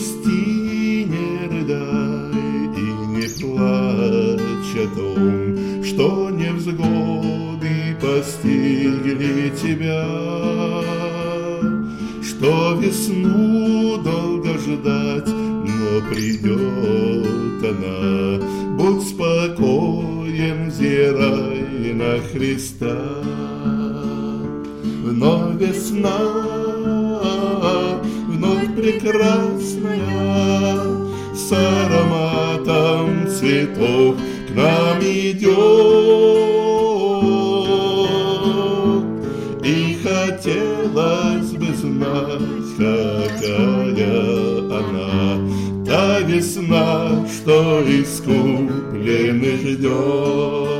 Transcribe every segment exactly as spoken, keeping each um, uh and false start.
грусти, не рыдай и не плачь о том, что невзгоды постигли тебя, что весну долго ждать, но придет она. Будь спокоен, взирай на Христа. Вновь весна, вновь прекрасная, с ароматом цветов к нам идет. И хотелось бы знать, какая она, та весна, что искупленный ждет.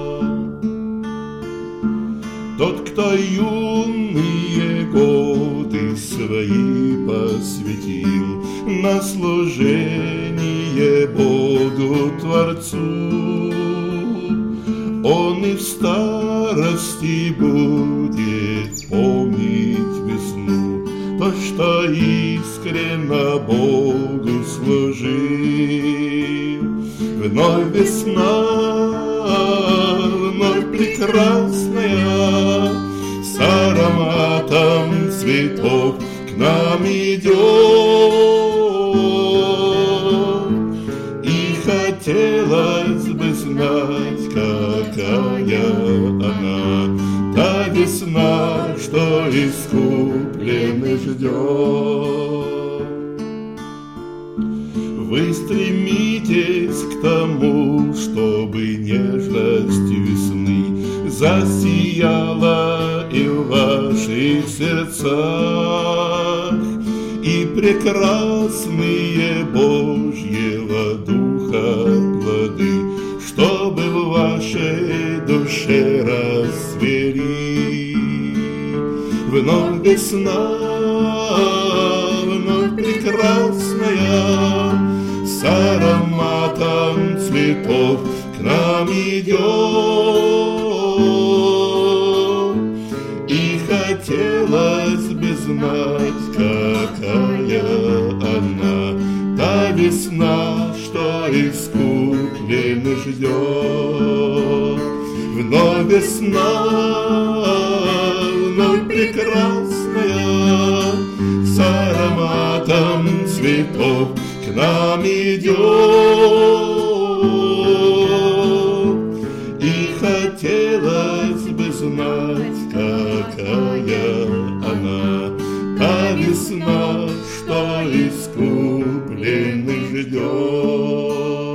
Тот, кто юные годы свои посвятил на служение Богу Творцу, он и в старости будет помнить весну, то, что искренно Богу служил. Вновь весна, вновь прекрасная, с ароматом цветов к нам идет. И хотелось бы знать, какая она, та весна, что искупленный ждет. Вы стремитесь к тому, чтобы нежность весны засияла и в ваших сердцах, и прекрасные Божьего Духа плоды, чтобы в вашей душе расцвели. Вновь весна, вновь прекрасная, с ароматом цветов к нам идет. И хотелось бы знать, какая она, та весна, что искупленный ждет. Вновь весна, вновь прекрасная, с ароматом цветов к нам идет. И хотелось бы знать, какая она, та весна, что искупленный ждет.